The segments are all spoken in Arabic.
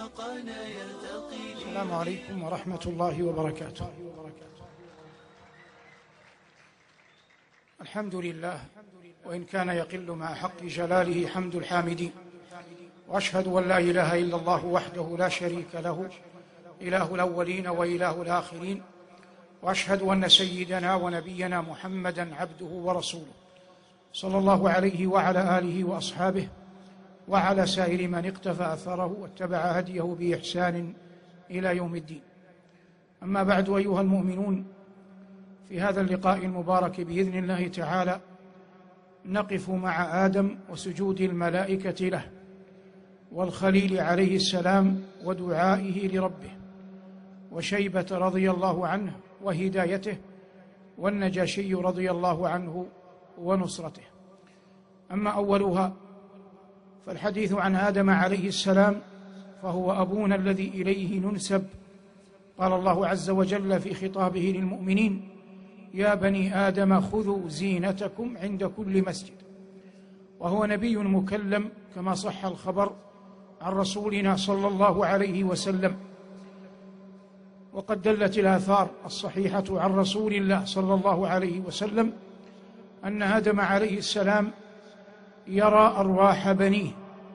السلام عليكم ورحمة الله وبركاته. الحمد لله، وإن كان يقل مع حق جلاله حمد الحامدين، وأشهد أن لا إله إلا الله وحده لا شريك له، إله الأولين وإله الآخرين، وأشهد أن سيدنا ونبينا محمدًا عبده ورسوله، صلى الله عليه وعلى آله وأصحابه وعلى سائر من اقتفى أثره واتبع هديه بإحسان إلى يوم الدين. أما بعد، أيها المؤمنون، في هذا اللقاء المبارك بإذن الله تعالى نقف مع آدم وسجود الملائكة له، والخليل عليه السلام ودعائه لربه، وشيبة رضي الله عنه وهدايته، والنجاشي رضي الله عنه ونصرته. أما أولها فالحديث عن آدم عليه السلام، فهو أبونا الذي إليه ننسب. قال الله عز وجل في خطابه للمؤمنين: يا بني آدم خذوا زينتكم عند كل مسجد. وهو نبي مكلم كما صح الخبر عن رسولنا صلى الله عليه وسلم، وقد دلت الآثار الصحيحة عن رسول الله صلى الله عليه وسلم أن آدم عليه السلام يرى أرواح بنيه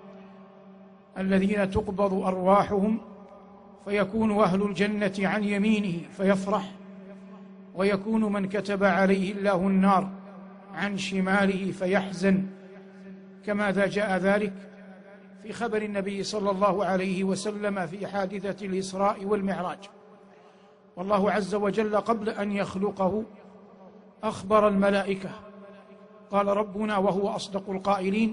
الذين تقبض أرواحهم، فيكون أهل الجنة عن يمينه فيفرح، ويكون من كتب عليه الله النار عن شماله فيحزن، كما جاء ذلك في خبر النبي صلى الله عليه وسلم في حادثة الإسراء والمعراج. والله عز وجل قبل أن يخلقه أخبر الملائكة، قال ربنا وهو أصدق القائلين: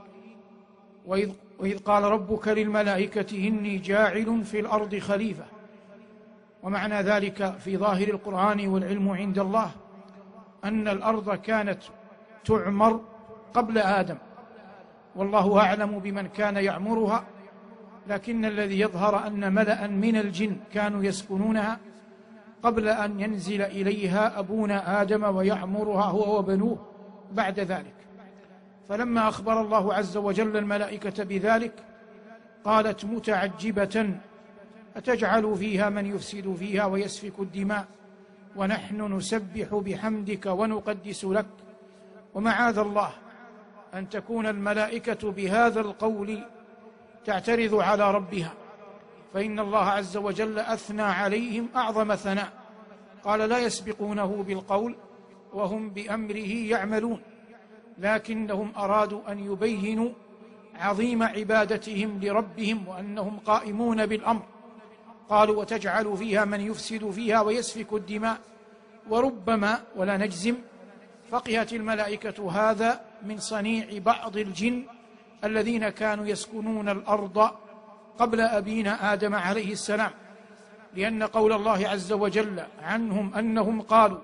وإذ قال ربك للملائكة إني جاعل في الأرض خليفة. ومعنى ذلك في ظاهر القرآن والعلم عند الله أن الأرض كانت تعمر قبل آدم، والله أعلم بمن كان يعمرها، لكن الذي يظهر أن ملأ من الجن كانوا يسكنونها قبل أن ينزل إليها أبونا آدم ويعمرها هو وبنوه بعد ذلك. فلما أخبر الله عز وجل الملائكة بذلك قالت متعجبة: أتجعل فيها من يفسد فيها ويسفك الدماء ونحن نسبح بحمدك ونقدس لك؟ ومعاذ الله أن تكون الملائكة بهذا القول تعترض على ربها، فإن الله عز وجل أثنى عليهم أعظم ثناء، قال: لا يسبقونه بالقول وهم بأمره يعملون. لكنهم أرادوا أن يبينوا عظيم عبادتهم لربهم وأنهم قائمون بالأمر. قالوا: وتجعل فيها من يفسد فيها ويسفك الدماء. وربما ولا نجزم فقهت الملائكة هذا من صنيع بعض الجن الذين كانوا يسكنون الأرض قبل أبينا آدم عليه السلام، لأن قول الله عز وجل عنهم أنهم قالوا: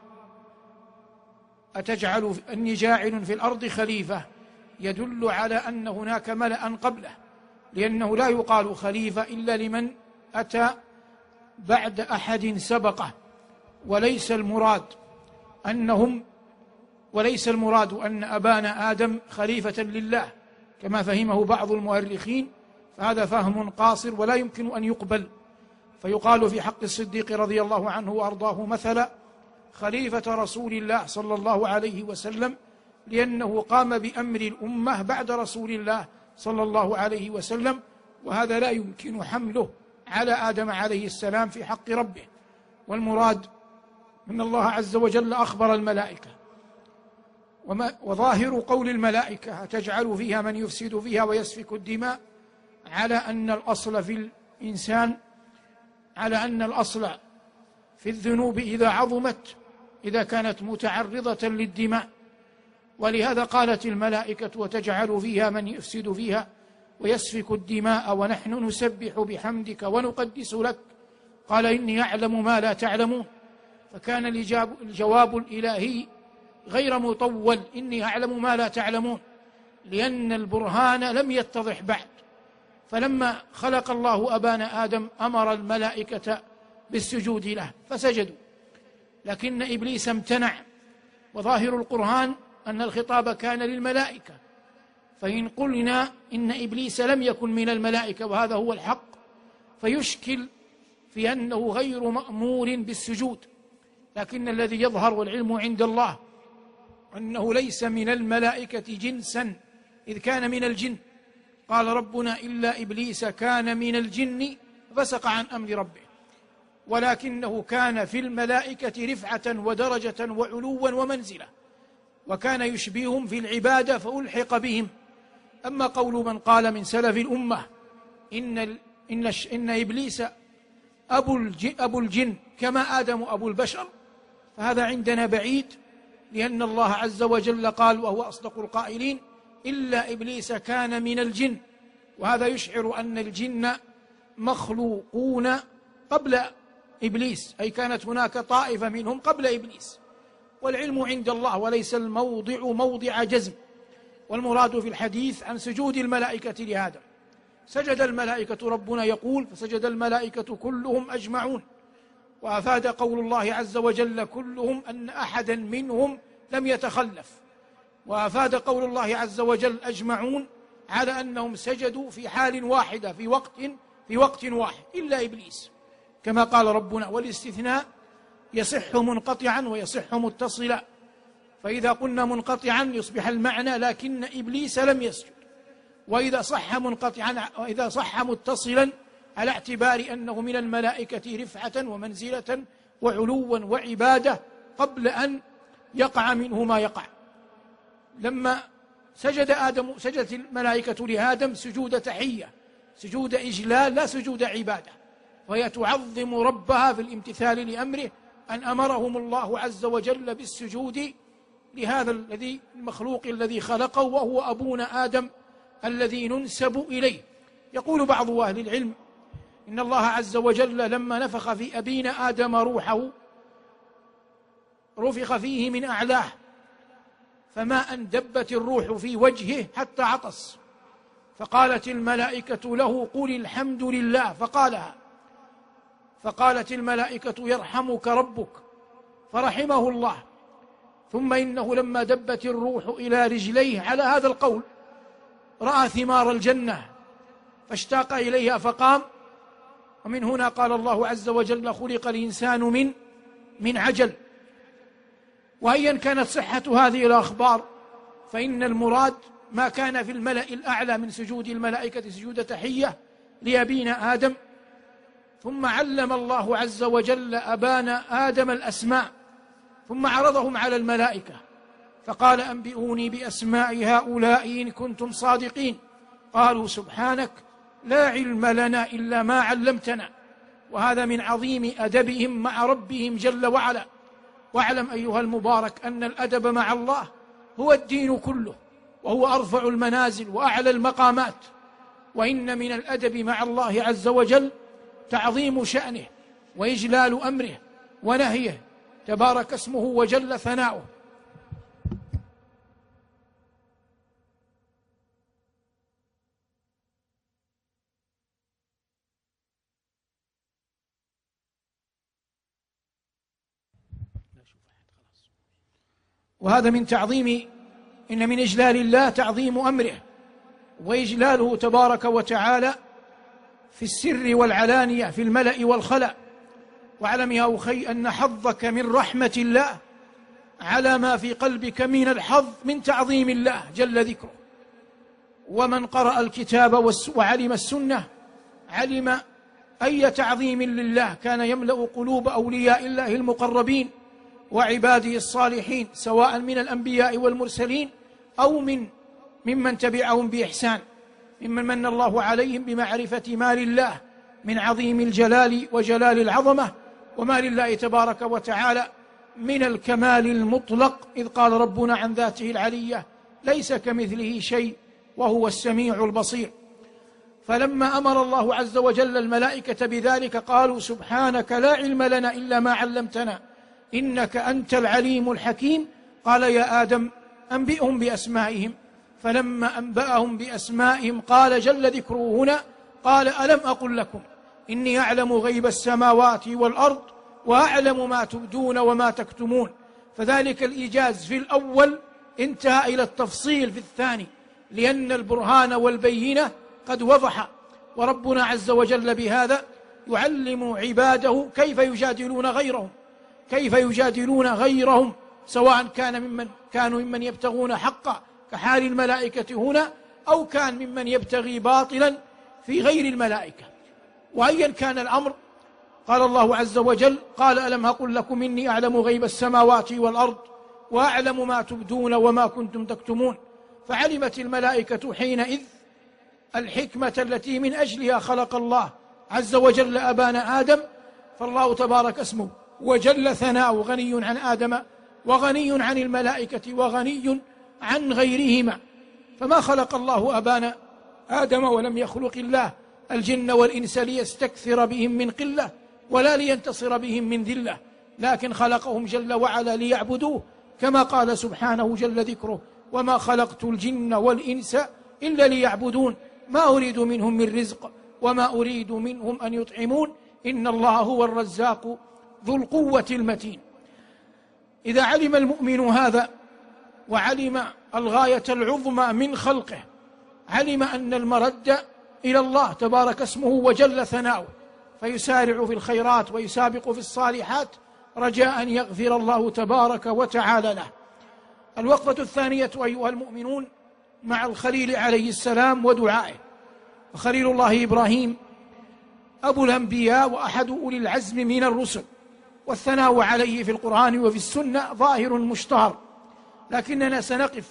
أتجعل أني جاعل في الأرض خليفة، يدل على أن هناك ملأ قبله، لأنه لا يقال خليفة إلا لمن أتى بعد أحد سبقه، وليس المراد أن أبانا آدم خليفة لله كما فهمه بعض المؤرخين، فهذا فهم قاصر ولا يمكن أن يقبل. فيقال في حق الصديق رضي الله عنه وأرضاه مثلا: خليفة رسول الله صلى الله عليه وسلم، لأنه قام بأمر الأمة بعد رسول الله صلى الله عليه وسلم، وهذا لا يمكن حمله على آدم عليه السلام في حق ربه. والمراد أن الله عز وجل أخبر الملائكة، وظاهر قول الملائكة: أتجعل فيها من يفسد فيها ويسفك الدماء، على أن الأصل في الإنسان، على أن الأصل في الذنوب إذا عظمت، إذا كانت متعرضة للدماء. ولهذا قالت الملائكة: وتجعل فيها من يفسد فيها ويسفك الدماء ونحن نسبح بحمدك ونقدس لك. قال: إني أعلم ما لا تعلمون. فكان الجواب الإلهي غير مطول: إني أعلم ما لا تعلمون، لأن البرهان لم يتضح بعد. فلما خلق الله أبانا آدم أمر الملائكة بالسجود له فسجدوا، لكن إبليس امتنع. وظاهر القرآن أن الخطاب كان للملائكة، فإن قلنا إن إبليس لم يكن من الملائكة وهذا هو الحق، فيشكل في أنه غير مأمور بالسجود. لكن الذي يظهر والعلم عند الله أنه ليس من الملائكة جنسا، إذ كان من الجن. قال ربنا إلا إبليس كان من الجن فسق عن أمر ربه، ولكنه كان في الملائكة رفعة ودرجة وعلوا ومنزلة، وكان يشبههم في العبادة فألحق بهم. أما قول من قال من سلف الأمة إن إبليس أبو الجن كما آدم أبو البشر، فهذا عندنا بعيد، لأن الله عز وجل قال وهو أصدق القائلين إلا إبليس كان من الجن، وهذا يشعر أن الجن مخلوقون قبل إبليس، أي كانت هناك طائفة منهم قبل إبليس. والعلم عند الله وليس الموضع موضع جزم. والمراد في الحديث عن سجود الملائكة لآدم. سجد الملائكة، ربنا يقول فسجد الملائكة كلهم أجمعون، وأفاد قول الله عز وجل كلهم أن أحدا منهم لم يتخلف، وأفاد قول الله عز وجل أجمعون على أنهم سجدوا في حال واحدة في وقت واحد إلا إبليس، كما قال ربنا. والاستثناء يصح منقطعا ويصح متصلا، فإذا قلنا منقطعا يصبح المعنى لكن إبليس لم يسجد، وإذا صح منقطعا وإذا صح متصلا على اعتبار أنه من الملائكة رفعة ومنزلة وعلوا وعبادة قبل أن يقع منه ما يقع. لما سجدت الملائكة لآدم سجود تحية، سجود إجلال، لا سجود عبادة، وهي تعظم ربها في الامتثال لأمره، أن أمرهم الله عز وجل بالسجود لهذا المخلوق الذي خلقه، وهو أبونا آدم الذي ننسب إليه. يقول بعض أهل العلم إن الله عز وجل لما نفخ في أبينا آدم روحه رفخ فيه من أعلاه، فما أن دبت الروح في وجهه حتى عطس، فقالت الملائكة له قل الحمد لله، فقالها، فقالت الملائكة يرحمك ربك، فرحمه الله. ثم إنه لما دبت الروح إلى رجليه على هذا القول رأى ثمار الجنة فاشتاق إليها فقام. ومن هنا قال الله عز وجل خلق الإنسان من عجل. وأيا كانت صحة هذه الأخبار فإن المراد ما كان في الملأ الأعلى من سجود الملائكة سجود تحية لأبينا آدم. ثم علم الله عز وجل أبانا آدم الأسماء، ثم عرضهم على الملائكة فقال أنبئوني بأسماء هؤلاء إن كنتم صادقين. قالوا سبحانك لا علم لنا إلا ما علمتنا. وهذا من عظيم أدبهم مع ربهم جل وعلا. واعلم أيها المبارك أن الأدب مع الله هو الدين كله، وهو أرفع المنازل وأعلى المقامات. وإن من الأدب مع الله عز وجل تعظيم شأنه وإجلال أمره ونهيه، تبارك اسمه وجل ثناؤه. وهذا من تعظيم، إن من إجلال الله تعظيم أمره وإجلاله تبارك وتعالى في السر والعلانية، في الملأ والخلأ. واعلم يا أخي أن حظك من رحمة الله على ما في قلبك من الحظ من تعظيم الله جل ذكره. ومن قرأ الكتاب وعلم السنة علم أي تعظيم لله كان يملأ قلوب أولياء الله المقربين وعباده الصالحين، سواء من الأنبياء والمرسلين أو ممن تبعهم بإحسان، ممن من الله عليهم بمعرفة ما لله من عظيم الجلال وجلال العظمة، وما لله تبارك وتعالى من الكمال المطلق، إذ قال ربنا عن ذاته العلية ليس كمثله شيء وهو السميع البصير. فلما أمر الله عز وجل الملائكة بذلك قالوا سبحانك لا علم لنا إلا ما علمتنا إنك أنت العليم الحكيم. قال يا آدم أنبئهم بأسمائهم. فلما أنبأهم بأسمائهم قال جل ذكره هنا قال ألم أقل لكم إني أعلم غيب السماوات والأرض وأعلم ما تبدون وما تكتمون. فذلك الإيجاز في الأول انتهى إلى التفصيل في الثاني، لأن البرهان والبينة قد وضح. وربنا عز وجل بهذا يعلم عباده كيف يجادلون غيرهم سواء كانوا ممن يبتغون حقا كحال الملائكة هنا، أو كان ممن يبتغي باطلا في غير الملائكة. وأيا كان الأمر، قال الله عز وجل: قال ألم أقل لكم إني أعلم غيب السماوات والأرض وأعلم ما تبدون وما كنتم تكتمون. فعلمت الملائكة حينئذ الحكمة التي من أجلها خلق الله عز وجل أبانا آدم. فالله تبارك اسمه وجل ثناؤه غني عن آدم وغني عن الملائكة وغني عن غيرهما، فما خلق الله أبانا آدم ولم يخلق الله الجن والإنس ليستكثر بهم من قلة ولا لينتصر بهم من ذلة، لكن خلقهم جل وعلا ليعبدوه، كما قال سبحانه جل ذكره: وما خلقت الجن والإنس إلا ليعبدون ما أريد منهم من رزق وما أريد منهم أن يطعمون إن الله هو الرزاق ذو القوة المتين. إذا علم المؤمن هذا وعلم الغاية العظمى من خلقه، علم أن المرد إلى الله تبارك اسمه وجل ثناؤه، فيسارع في الخيرات ويسابق في الصالحات رجاء أن يغفر الله تبارك وتعالى له. الوقفة الثانية أيها المؤمنون مع الخليل عليه السلام ودعائه. وخليل الله إبراهيم أبو الأنبياء وأحد أولي العزم من الرسل، والثناء عليه في القرآن وفي السنة ظاهر مشتهر، لكننا سنقف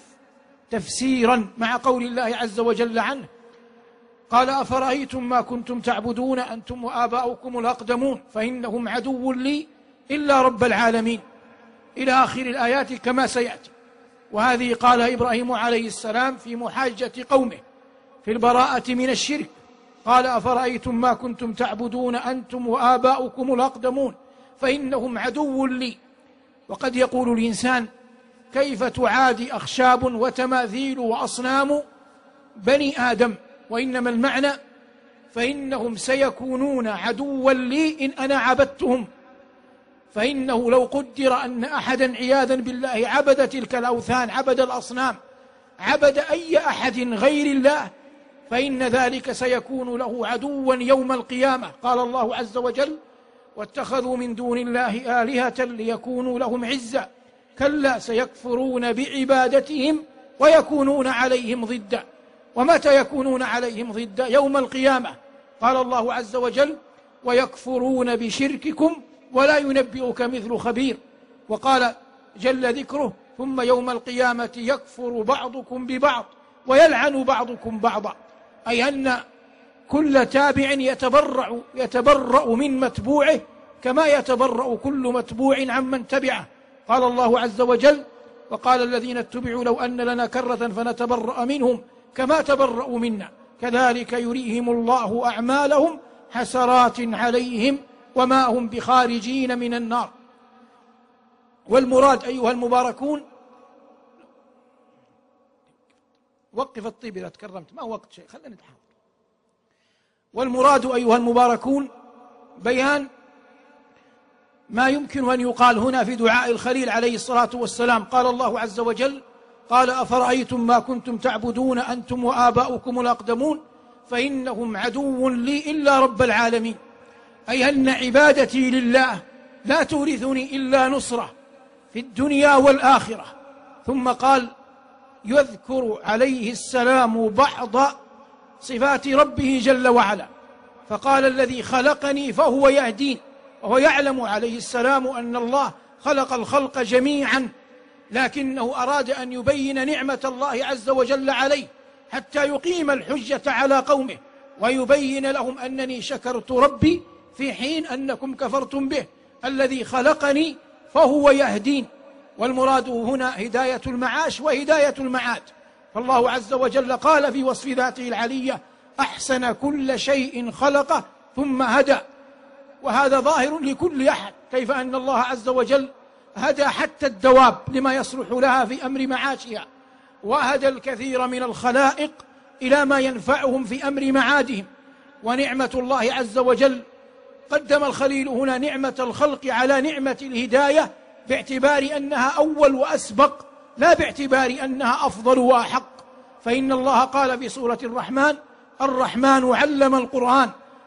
تفسيرا مع قول الله عز وجل عنه: قال أفرأيتم ما كنتم تعبدون أنتم وآباؤكم الأقدمون فإنهم عدو لي إلا رب العالمين، إلى آخر الآيات كما سيأتي. وهذه قال إبراهيم عليه السلام في محاجة قومه في البراءة من الشرك، قال أفرأيتم ما كنتم تعبدون أنتم وآباؤكم الأقدمون فإنهم عدو لي. وقد يقول الإنسان: كيف تعادي أخشاب وتماثيل وأصنام بني آدم؟ وإنما المعنى: فإنهم سيكونون عدوا لي إن أنا عبدتهم. فإنه لو قدر أن أحدا عياذا بالله عبد تلك الأوثان، عبد الأصنام، عبد أي أحد غير الله، فإن ذلك سيكون له عدوا يوم القيامة. قال الله عز وجل: واتخذوا من دون الله آلهة ليكونوا لهم عزا كلا سيكفرون بعبادتهم ويكونون عليهم ضدا. ومتى يكونون عليهم ضدا؟ يوم القيامة. قال الله عز وجل: ويكفرون بشرككم ولا ينبئك مثل خبير. وقال جل ذكره: ثم يوم القيامة يكفر بعضكم ببعض ويلعن بعضكم بعضا. أي أن كل تابع يتبرأ من متبوعه كما يتبرأ كل متبوع عمن تبعه. قال الله عز وجل: وقال الذين اتبعوا لو أن لنا كرة فنتبرأ منهم كما تبرأوا منا كذلك يريهم الله أعمالهم حسرات عليهم وما هم بخارجين من النار. والمراد أيها المباركون، وقف الطيب إذا تكرمت، ما وقت شيء، خلنا نتحاور. والمراد أيها المباركون بيان ما يمكن أن يقال هنا في دعاء الخليل عليه الصلاة والسلام. قال الله عز وجل: قال أفرأيتم ما كنتم تعبدون أنتم وآباؤكم الأقدمون فإنهم عدو لي إلا رب العالمين. أي أن عبادتي لله لا تورثني إلا نصرة في الدنيا والآخرة. ثم قال يذكر عليه السلام بعض صفات ربه جل وعلا، فقال: الذي خلقني فهو يهدين. وهو يعلم عليه السلام أن الله خلق الخلق جميعا، لكنه أراد أن يبين نعمة الله عز وجل عليه حتى يقيم الحجة على قومه ويبين لهم أنني شكرت ربي في حين أنكم كفرتم به. الذي خلقني فهو يهدين. والمراد هنا هداية المعاش وهداية المعاد. فالله عز وجل قال في وصف ذاته العلية: أحسن كل شيء خلقه ثم هدى. وهذا ظاهر لكل أحد، كيف أن الله عز وجل هدى حتى الدواب لما يصلح لها في أمر معاشها، وهدى الكثير من الخلائق إلى ما ينفعهم في أمر معادهم. ونعمة الله عز وجل قدم الخليل هنا نعمة الخلق على نعمة الهداية باعتبار أنها أول وأسبق، لا باعتبار أنها أفضل وأحق. فإن الله قال في سورة الرحمن: الرحمن علم القرآن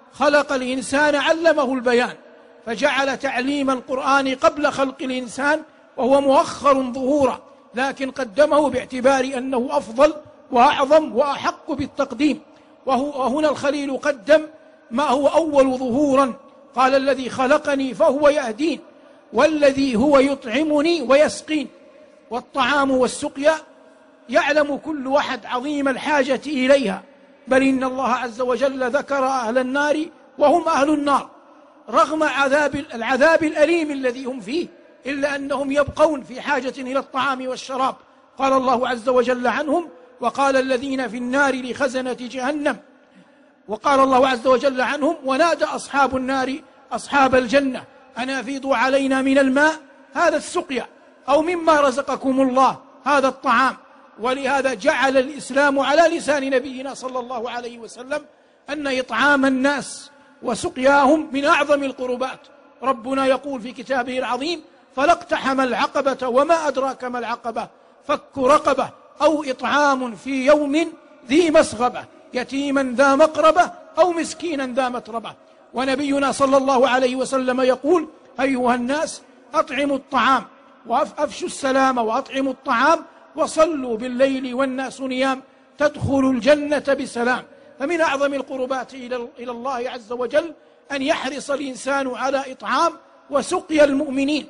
خلق الإنسان علمه البيان، فجعل تعليم القرآن قبل خلق الإنسان وهو مؤخر ظهورا، لكن قدمه باعتبار أنه أفضل وأعظم وأحق بالتقديم. وهنا الخليل قدم ما هو أول ظهورا، قال الذي خلقني فهو يهدين، والذي هو يطعمني ويسقين. والطعام والسقيا يعلم كل واحد عظيم الحاجة إليها، بل إن الله عز وجل ذكر أهل النار وهم أهل النار رغم العذاب الأليم الذي هم فيه، إلا أنهم يبقون في حاجة إلى الطعام والشراب. قال الله عز وجل عنهم: وقال الذين في النار لخزنة جهنم. وقال الله عز وجل عنهم: ونادى أصحاب النار أصحاب الجنة أن أفيضوا علينا من الماء، هذا السقيا، أو مما رزقكم الله، هذا الطعام. ولهذا جعل الإسلام على لسان نبينا صلى الله عليه وسلم أن إطعام الناس وسقياهم من أعظم القربات. ربنا يقول في كتابه العظيم: فلا اقتحم العقبة وما أدراك ما العقبة فك رقبة أو إطعام في يوم ذي مسغبة يتيما ذا مقربة أو مسكينا ذا متربة. ونبينا صلى الله عليه وسلم يقول: أيها الناس أطعموا الطعام وأفشوا السلام وأطعموا الطعام وصلوا بالليل والناس نيام تدخلوا الجنة بسلام. فمن أعظم القربات إلى الله عز وجل أن يحرص الإنسان على إطعام وسقيا المؤمنين.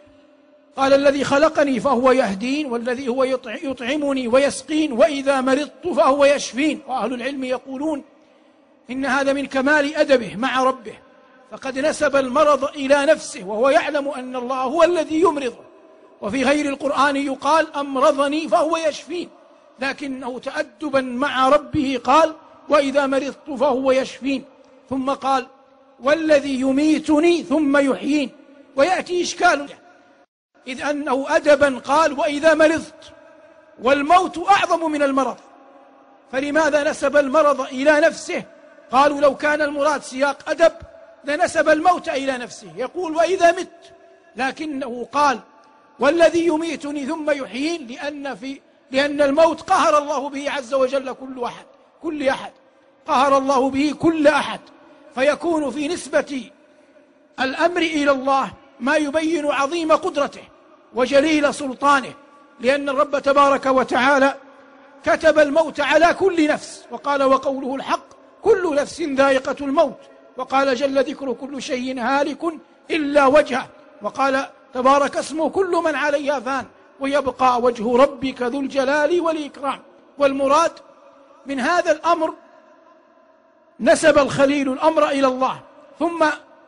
قال: الذي خلقني فهو يهدين، والذي هو يطعمني ويسقين، وإذا مرضت فهو يشفين. وأهل العلم يقولون إن هذا من كمال أدبه مع ربه، فقد نسب المرض إلى نفسه وهو يعلم أن الله هو الذي يمرضه. وفي غير القرآن يقال: أمرضني فهو يشفين، لكنه تأدبا مع ربه قال: وإذا مرضت فهو يشفين. ثم قال: والذي يميتني ثم يحيين. ويأتي إشكال، إذ أنه أدبا قال: وإذا مرضت، والموت أعظم من المرض، فلماذا نسب المرض إلى نفسه؟ قالوا: لو كان المراد سياق أدب لنسب الموت إلى نفسه، يقول: وإذا مت، لكنه قال: والذي يميتني ثم يحيين، لأن الموت قهر الله به عز وجل كل أحد، قهر الله به كل أحد، فيكون في نسبة الأمر إلى الله ما يبين عظيم قدرته وجليل سلطانه، لأن الرب تبارك وتعالى كتب الموت على كل نفس، وقال: وقوله الحق: كل نفس ذائقة الموت. وقال جل ذكره: كل شيء هالك إلا وجهه. وقال تبارك اسمه: كل من عليها فان ويبقى وجه ربك ذو الجلال والإكرام. والمراد من هذا الأمر نسب الخليل الأمر إلى الله. ثم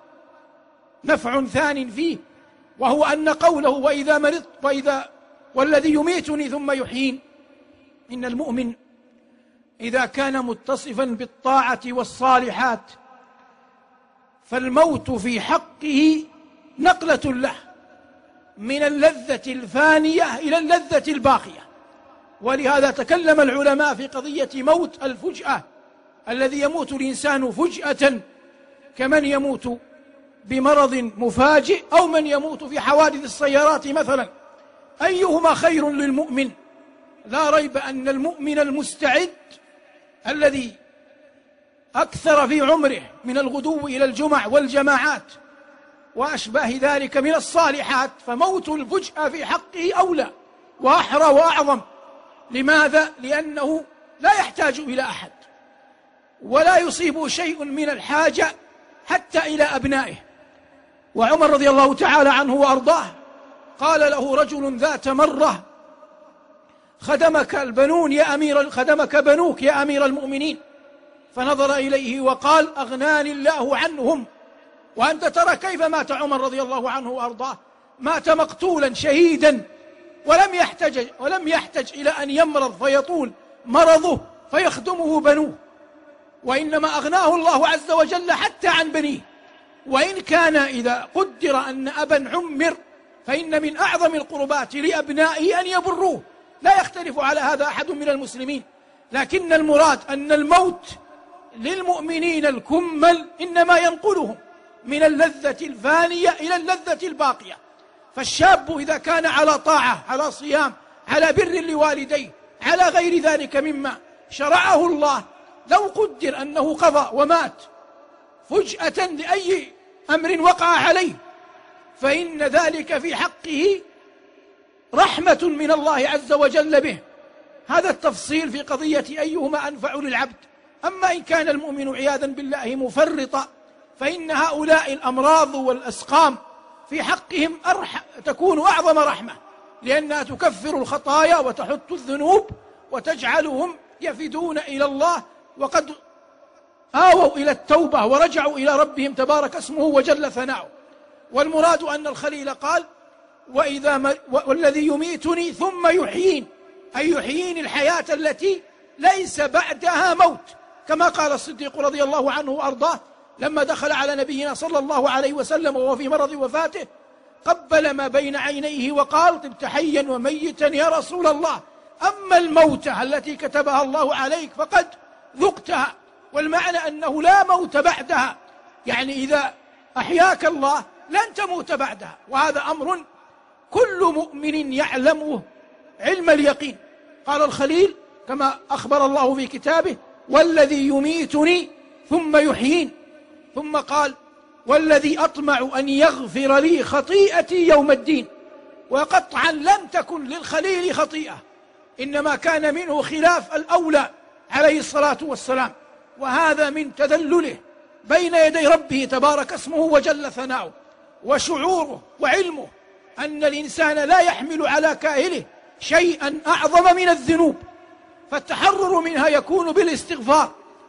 نفع ثان فيه، وهو أن قوله: وإذا مرضت والذي يميتني ثم يحيين، إن المؤمن إذا كان متصفا بالطاعة والصالحات فالموت في حقه نقلة له من اللذة الفانية إلى اللذة الباقية. ولهذا تكلم العلماء في قضية موت الفجأة، الذي يموت الإنسان فجأة كمن يموت بمرض مفاجئ أو من يموت في حوادث السيارات مثلا. أيهما خير للمؤمن؟ لا ريب أن المؤمن المستعد الذي أكثر في عمره من الغدو إلى الجمع والجماعات وأشباه ذلك من الصالحات، فموت الفجأة في حقه أولى وأحرى وأعظم. لماذا؟ لأنه لا يحتاج إلى أحد ولا يصيب شيء من الحاجة حتى إلى أبنائه. وعمر رضي الله تعالى عنه وأرضاه قال له رجل ذات مرة: خدمك بنوك يا أمير المؤمنين. فنظر إليه وقال: أغناني الله عنهم. وأنت ترى كيف مات عمر رضي الله عنه وأرضاه، مات مقتولا شهيدا، ولم يحتج إلى أن يمرض فيطول مرضه فيخدمه بنوه، وإنما أغناه الله عز وجل حتى عن بنيه. وإن كان إذا قدر أن أبا عمر فإن من أعظم القربات لأبنائه أن يبروه، لا يختلف على هذا أحد من المسلمين. لكن المراد أن الموت للمؤمنين الكمل إنما ينقلهم من اللذة الفانية إلى اللذة الباقية. فالشاب إذا كان على طاعة، على صيام، على بر لوالديه، على غير ذلك مما شرعه الله، لو قدر أنه قضى ومات فجأة لأي أمر وقع عليه، فإن ذلك في حقه رحمة من الله عز وجل به. هذا التفصيل في قضية أيهما أنفع للعبد. أما إن كان المؤمن عياذا بالله مفرطا، فإن هؤلاء الأمراض والأسقام في حقهم تكون أعظم رحمة، لأنها تكفر الخطايا وتحط الذنوب وتجعلهم يفدون إلى الله، وقد آووا إلى التوبة ورجعوا إلى ربهم تبارك اسمه وجل ثناؤه. والمراد أن الخليل قال: والذي يميتني ثم يحيين، أي يحيين الحياة التي ليس بعدها موت، كما قال الصديق رضي الله عنه وأرضاه لما دخل على نبينا صلى الله عليه وسلم وهو في مرض وفاته، قبل ما بين عينيه وقال: طبت حيا وميتا يا رسول الله، أما الموتة التي كتبها الله عليك فقد ذقتها. والمعنى أنه لا موت بعدها، يعني إذا أحياك الله لن تموت بعدها، وهذا أمر كل مؤمن يعلمه علم اليقين. قال الخليل كما أخبر الله في كتابه: والذي يميتني ثم يحيين، ثم قال: والذي أطمع أن يغفر لي خطيئتي يوم الدين. وقطعا لم تكن للخليل خطيئة، إنما كان منه خلاف الأولى عليه الصلاة والسلام، وهذا من تذلله بين يدي ربه تبارك اسمه وجل ثناؤه، وشعوره وعلمه أن الإنسان لا يحمل على كاهله شيئا أعظم من الذنوب، فالتحرر منها يكون بالاستغفار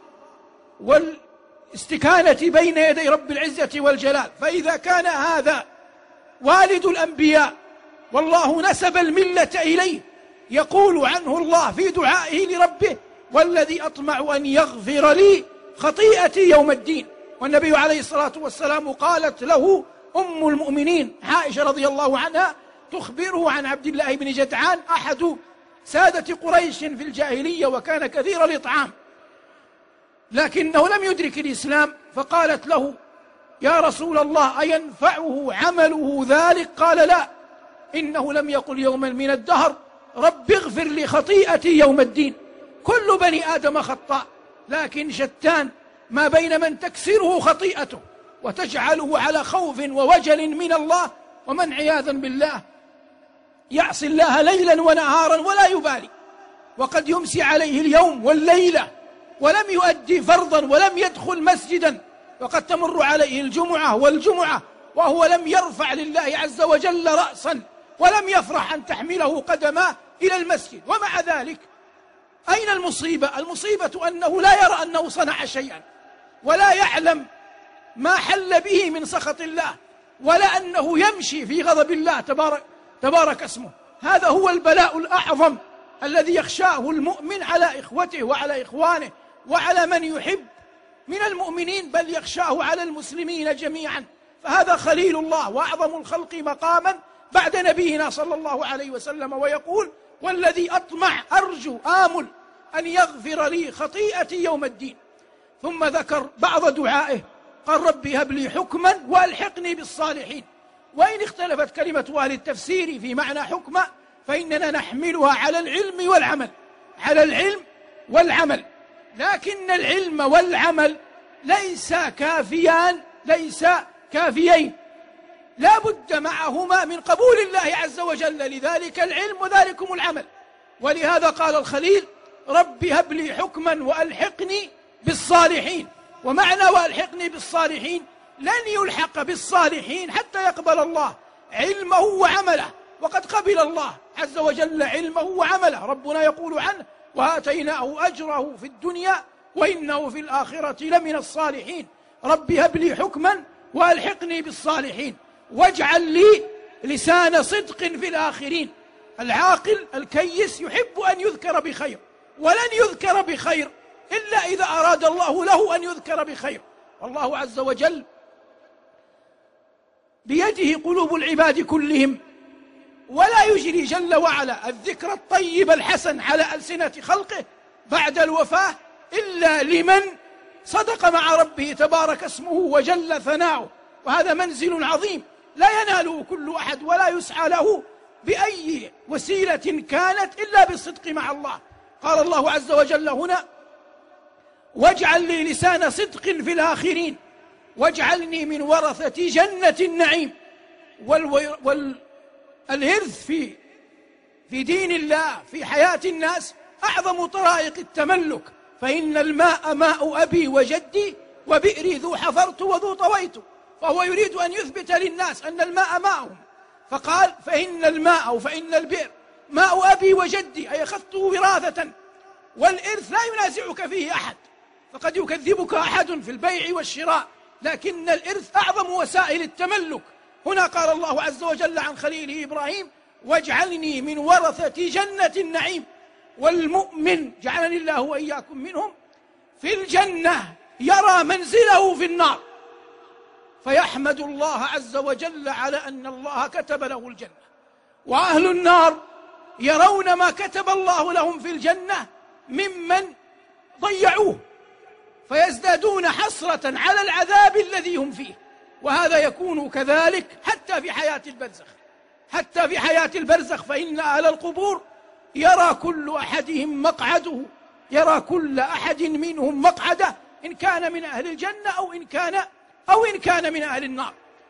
والاستكانة بين يدي رب العزة والجلال. فإذا كان هذا والد الأنبياء والله نسب الملة إليه، يقول عنه الله في دعائه لربه: والذي أطمع أن يغفر لي خطيئتي يوم الدين. والنبي عليه الصلاة والسلام قالت له أم المؤمنين عائشة رضي الله عنها تخبره عن عبد الله بن جدعان أحد سادة قريش في الجاهلية، وكان كثير الإطعام لكنه لم يدرك الإسلام، فقالت له: يا رسول الله أينفعه عمله ذلك؟ قال: لا، إنه لم يقل يوما من الدهر رب اغفر لي خطيئتي يوم الدين. كل بني آدم خطاء، لكن شتان ما بين من تكسره خطيئته وتجعله على خوف ووجل من الله، ومن عياذا بالله يعصي الله ليلا ونهارا ولا يبالي، وقد يمسي عليه اليوم والليلة ولم يؤدي فرضا ولم يدخل مسجدا، وقد تمر عليه الجمعة والجمعة وهو لم يرفع لله عز وجل رأسا ولم يفرح أن تحمله قدماه إلى المسجد. ومع ذلك أين المصيبة؟ المصيبة أنه لا يرى أنه صنع شيئا، ولا يعلم ما حل به من سخط الله، ولا أنه يمشي في غضب الله تبارك اسمه. هذا هو البلاء الأعظم الذي يخشاه المؤمن على إخوته وعلى إخوانه وعلى من يحب من المؤمنين، بل يخشاه على المسلمين جميعا. فهذا خليل الله وأعظم الخلق مقاما بعد نبينا صلى الله عليه وسلم، ويقول: والذي أطمع أرجو آمل أن يغفر لي خطيئتي يوم الدين. ثم ذكر بعض دعائه، قال: ربي هب لي حكما وألحقني بالصالحين. وإن اختلفت كلمة أهل التفسير في معنى حكمة، فإننا نحملها على العلم والعمل، على العلم والعمل، لكن العلم والعمل ليس كافيين، لا بد معهما من قبول الله عز وجل، لذلك العلم وذلكم العمل. ولهذا قال الخليل: رب هب لي حكما وألحقني بالصالحين. ومعنى وألحقني بالصالحين لن يلحق بالصالحين حتى يقبل الله علمه وعمله، وقد قبل الله عز وجل علمه وعمله. ربنا يقول عنه: وآتيناه أجره في الدنيا وإنه في الآخرة لمن الصالحين. رب هب لي حكما وألحقني بالصالحين واجعل لي لسان صدق في الآخرين. العاقل الكيس يحب أن يذكر بخير، ولن يذكر بخير إلا إذا أراد الله له أن يذكر بخير. والله عز وجل بيده قلوب العباد كلهم، ولا يجري جل وعلا الذكر الطيب الحسن على ألسنة خلقه بعد الوفاة إلا لمن صدق مع ربه تبارك اسمه وجل ثناؤه. وهذا منزل عظيم لا يناله كل أحد، ولا يسعى له بأي وسيلة كانت إلا بالصدق مع الله. قال الله عز وجل هنا: واجعل لي لسان صدق في الآخرين. واجعلني من ورثة جنة النعيم. والإرث في دين الله في حياة الناس أعظم طرائق التملك، فإن الماء ماء أبي وجدي وبئري ذو حفرت وذو طويت. فهو يريد أن يثبت للناس أن الماء ماءهم، فقال فإن الماء وفإن البئر ماء أبي وجدي، أي أخذته وراثة. والإرث لا ينازعك فيه أحد، فقد يكذبك أحد في البيع والشراء، لكن الإرث أعظم وسائل التملك. هنا قال الله عز وجل عن خليله إبراهيم واجعلني من ورثة جنة النعيم. والمؤمن جعلني الله وإياكم منهم في الجنة يرى منزله في النار، فيحمد الله عز وجل على أن الله كتب له الجنة. وأهل النار يرون ما كتب الله لهم في الجنة ممن ضيعوه، فيزدادون حسرة على العذاب الذي هم فيه. وهذا يكون كذلك حتى في حياة البرزخ، حتى في حياة البرزخ، فإن أهل القبور يرى كل أحدهم مقعده، يرى كل أحد منهم مقعده، إن كان من أهل الجنة أو إن كان من أهل النار.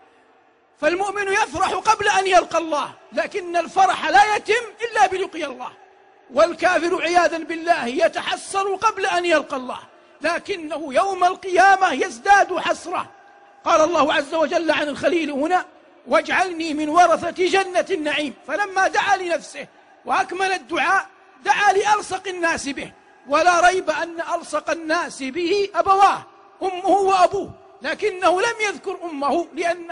فالمؤمن يفرح قبل أن يلقى الله، لكن الفرح لا يتم إلا بلقي الله. والكافر عياذا بالله يتحسر قبل أن يلقى الله، لكنه يوم القيامة يزداد حسرة. قال الله عز وجل عن الخليل هنا واجعلني من ورثة جنة النعيم. فلما دعا لنفسه وأكمل الدعاء دعا لألصق الناس به، ولا ريب أن ألصق الناس به أبواه، أمه وأبوه، لكنه لم يذكر أمه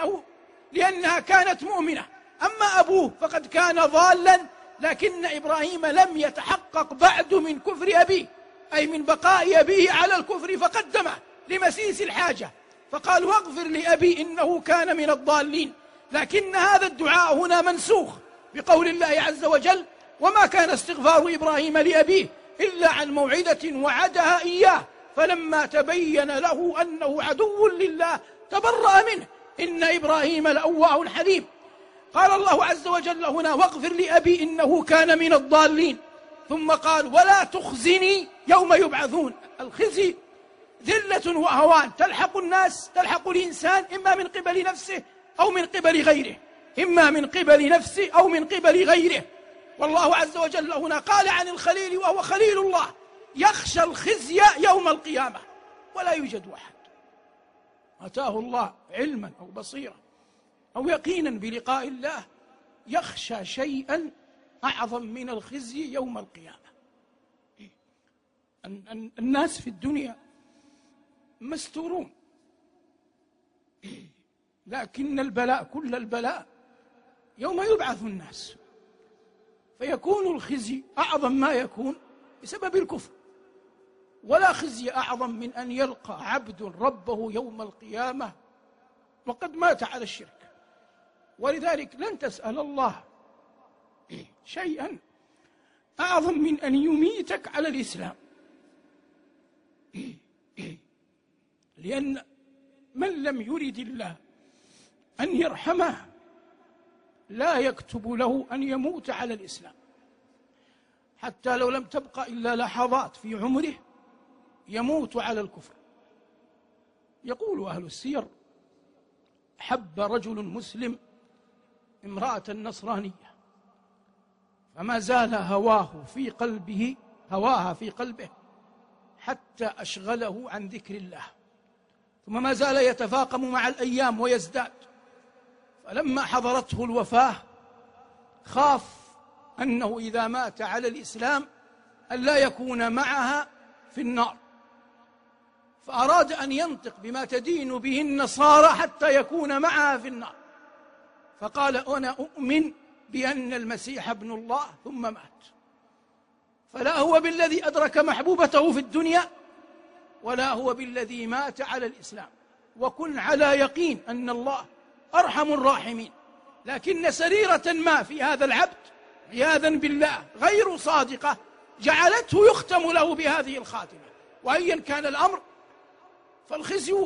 لأنها كانت مؤمنة. أما أبوه فقد كان ضالا، لكن إبراهيم لم يتحقق بعد من كفر أبيه، أي من بقاء أبيه على الكفر، فقدمه لمسيس الحاجة، فقال واغفر لأبي إنه كان من الضالين. لكن هذا الدعاء هنا منسوخ بقول الله عز وجل وما كان استغفار إبراهيم لأبيه إلا عن موعدة وعدها إياه فلما تبين له أنه عدو لله تبرأ منه إن إبراهيم لأواه حليم. قال الله عز وجل هنا واغفر لأبي إنه كان من الضالين، ثم قال ولا تخزني يوم يبعثون. الخزي ذلة وهوان تلحق الناس، تلحق الإنسان إما من قبل نفسه أو من قبل غيره، إما من قبل نفسه أو من قبل غيره. والله عز وجل هنا قال عن الخليل وهو خليل الله يخشى الخزي يوم القيامة، ولا يوجد أحد أتاه الله علما أو بصيرة أو يقينا بلقاء الله يخشى شيئا أعظم من الخزي يوم القيامة. الناس في الدنيا مستورون، لكن البلاء كل البلاء يوم يبعث الناس، فيكون الخزي أعظم ما يكون بسبب الكفر. ولا خزي أعظم من أن يلقى عبد ربه يوم القيامة وقد مات على الشرك. ولذلك لن تسأل الله شيئا أعظم من أن يميتك على الإسلام، لأن من لم يرد الله أن يرحمه لا يكتب له أن يموت على الإسلام، حتى لو لم تبقى إلا لحظات في عمره يموت على الكفر. يقول أهل السير حب رجل مسلم امرأة نصرانية فما زال هواها في قلبه حتى أشغله عن ذكر الله، ثم ما زال يتفاقم مع الأيام ويزداد، فلما حضرته الوفاة خاف أنه إذا مات على الإسلام أن لا يكون معها في النار، فأراد أن ينطق بما تدين به النصارى حتى يكون معها في النار، فقال أنا أؤمن بأن المسيح ابن الله، ثم مات. فلا هو بالذي أدرك محبوبته في الدنيا ولا هو بالذي مات على الإسلام. وكن على يقين أن الله أرحم الراحمين، لكن سريرة ما في هذا العبد عياذا بالله غير صادقة جعلته يختم له بهذه الخاتمة. وأيا كان الأمر فالخزي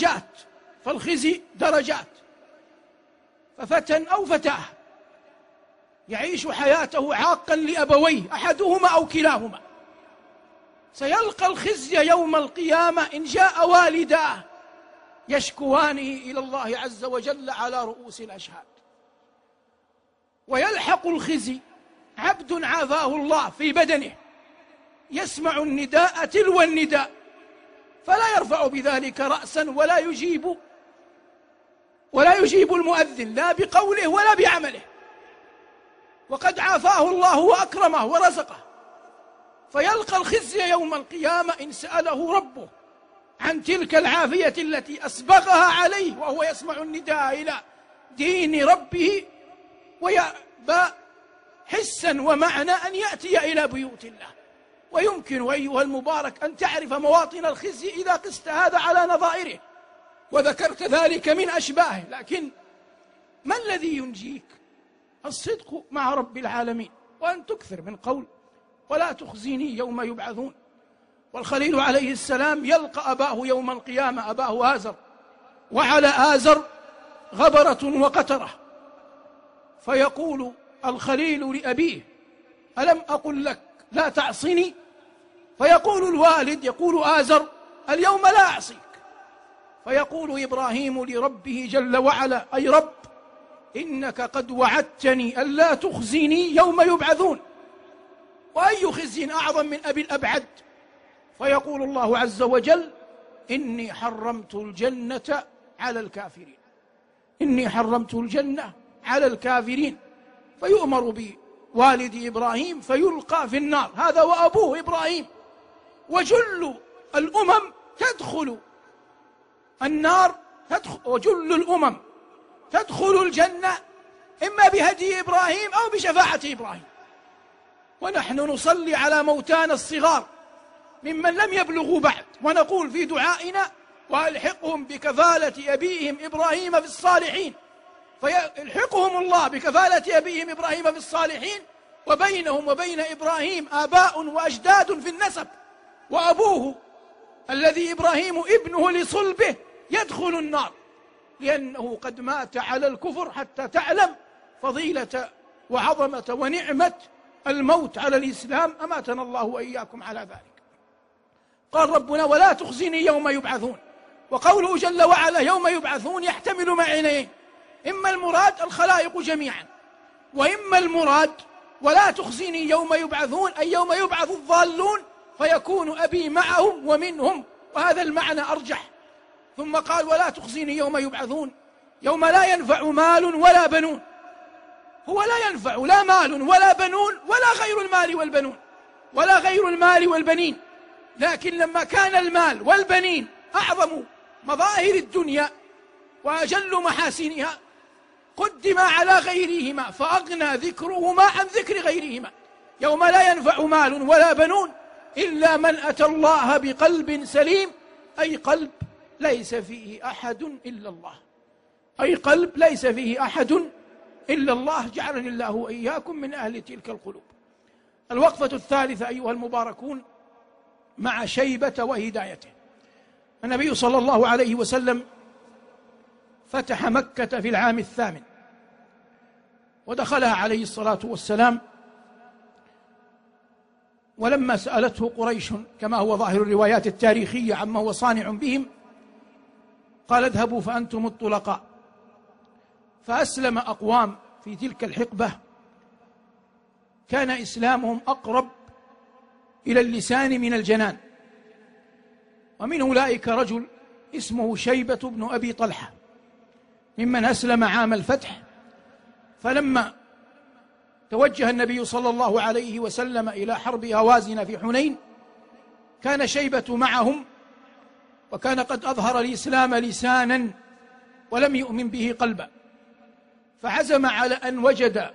درجات، ففتى أو فتاة يعيش حياته عاقا لأبويه أحدهما أو كلاهما سيلقى الخزي يوم القيامة إن جاء والداه يشكوانه إلى الله عز وجل على رؤوس الأشهاد. ويلحق الخزي عبد عافاه الله في بدنه يسمع النداء تلو النداء فلا يرفع بذلك رأسا ولا يجيب المؤذن لا بقوله ولا بعمله، وقد عافاه الله وأكرمه ورزقه، فيلقى الخزي يوم القيامة إن سأله ربه عن تلك العافية التي أسبغها عليه وهو يسمع النداء إلى دين ربه، ويأبى حسا ومعنى أن يأتي إلى بيوت الله. ويمكن أيها المبارك أن تعرف مواطن الخزي إذا قست هذا على نظائره وذكرت ذلك من أشباهه، لكن ما الذي ينجيك؟ الصدق مع رب العالمين، وأن تكثر من قول ولا تخزيني يوم يبعثون. والخليل عليه السلام يلقى أباه يوم القيامة، أباه آزر، وعلى آزر غبرة وقترة، فيقول الخليل لأبيه ألم أقل لك لا تعصني؟ فيقول الوالد، يقول آزر اليوم لا أعصيك. فيقول إبراهيم لربه جل وعلا أي رب إنك قد وعدتني ألا تخزيني يوم يبعثون، وأي خزي أعظم من أبي الأبعد؟ فيقول الله عز وجل إني حرمت الجنة على الكافرين، إني حرمت الجنة على الكافرين. فيؤمر بوالد إبراهيم فيلقى في النار، هذا وأبوه إبراهيم. وجل الأمم تدخل النار، وجل الأمم تدخل الجنة إما بهدي إبراهيم أو بشفاعة إبراهيم. ونحن نصلي على موتانا الصغار ممن لم يبلغوا بعد، ونقول في دعائنا وألحقهم بكفالة أبيهم إبراهيم في الصالحين، فيلحقهم الله بكفالة أبيهم إبراهيم في الصالحين، وبينهم وبين إبراهيم آباء وأجداد في النسب، وأبوه الذي إبراهيم ابنه لصلبه يدخل النار لأنه قد مات على الكفر، حتى تعلم فضيلة وعظمة ونعمة الموت على الإسلام. أماتنا الله وإياكم على ذلك. قال ربنا ولا تخزني يوم يبعثون، وقوله جل وعلا يوم يبعثون يحتمل معنيين، إما المراد الخلائق جميعا، وإما المراد ولا تخزني يوم يبعثون أي يوم يبعث الضالون فيكون أبي معهم ومنهم، وهذا المعنى أرجح. ثم قال ولا تخزني يوم يبعثون يوم لا ينفع مال ولا بنون. هو لا ينفع لا مال ولا بنون ولا غير المال والبنون ولا غير المال والبنين، لكن لما كان المال والبنين أعظم مظاهر الدنيا وأجل محاسنها قدم على غيرهما فأغنى ذكرهما عن ذكر غيرهما. يوم لا ينفع مال ولا بنون إلا من أتى الله بقلب سليم، أي قلب ليس فيه أحد إلا الله، أي قلب ليس فيه أحد إلا الله. جعلني الله وإياكم من أهل تلك القلوب. الوقفة الثالثة أيها المباركون مع شيبة وهدايته. النبي صلى الله عليه وسلم فتح مكة في العام 8، ودخلها عليه الصلاة والسلام، ولما سألته قريش كما هو ظاهر الروايات التاريخية عما هو صانع بهم قال اذهبوا فأنتم الطلقاء. فأسلم أقوام في تلك الحقبة كان إسلامهم أقرب إلى اللسان من الجنان، ومن أولئك رجل اسمه شيبة بن أبي طلحة ممن أسلم عام الفتح. فلما توجه النبي صلى الله عليه وسلم إلى حرب هوازن في حنين كان شيبة معهم، وكان قد أظهر الإسلام لسانا ولم يؤمن به قلبا، فعزم على أن وجد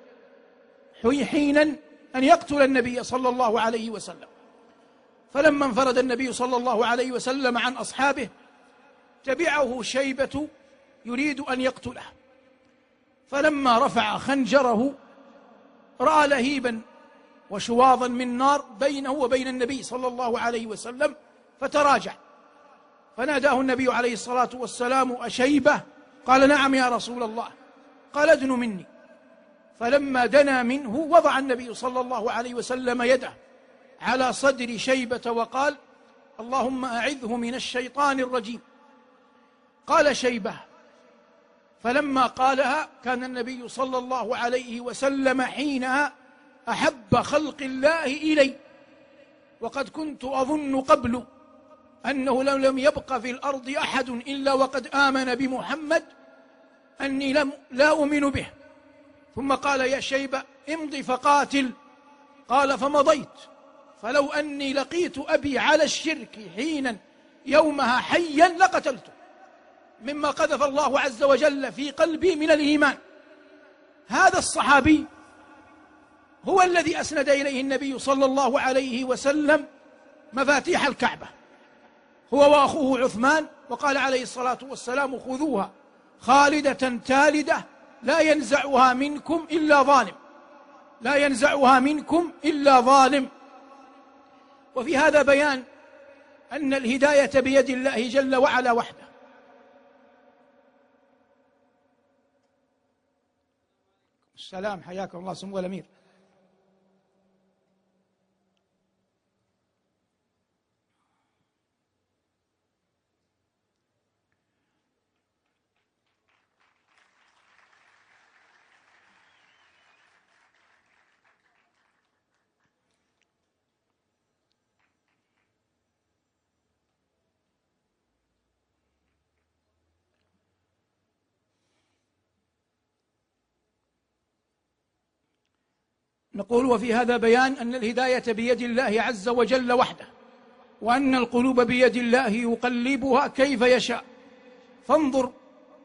حينا أن يقتل النبي صلى الله عليه وسلم. فلما انفرد النبي صلى الله عليه وسلم عن أصحابه تبعه شيبة يريد أن يقتله، فلما رفع خنجره رأى لهيبا وشواظا من نار بينه وبين النبي صلى الله عليه وسلم فتراجع، فناداه النبي عليه الصلاة والسلام أشيبة؟ قال نعم يا رسول الله. قال ادن مني. فلما دنا منه وضع النبي صلى الله عليه وسلم يده على صدر شيبة وقال اللهم أعذه من الشيطان الرجيم. قال شيبة، فلما قالها كان النبي صلى الله عليه وسلم حينها أحب خلق الله إلي، وقد كنت أظن قبل أنه لو لم يبق في الأرض أحد إلا وقد آمن بمحمد أني لا أؤمن به. ثم قال يا شيبة امض فقاتل، قال فمضيت، فلو أني لقيت أبي على الشرك حينا يومها حيا لقتلته، مما قذف الله عز وجل في قلبي من الإيمان. هذا الصحابي هو الذي أسند إليه النبي صلى الله عليه وسلم مفاتيح الكعبة، هو وأخوه عثمان، وقال عليه الصلاة والسلام خذوها خالدة تالدة لا ينزعها منكم إلا ظالم، لا ينزعها منكم إلا ظالم. وفي هذا بيان أن الهداية بيد الله جل وعلا وحده. السلام، حياكم الله سمو الأمير. نقول وفي هذا بيان أن الهداية بيد الله عز وجل وحده، وأن القلوب بيد الله يقلبها كيف يشاء. فانظر